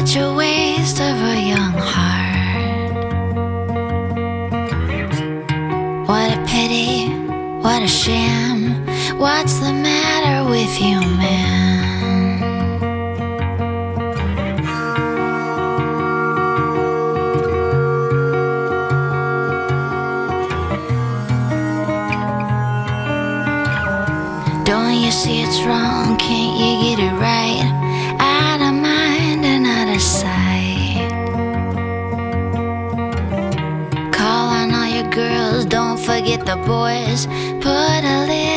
such a waste of a young heart. What a pity, what a shame. What's the matter with you, man? Don't you see it's wrong? Can't you get it right? Out of mind and out of sight. Call on all your girls, don't forget the boys. Put a little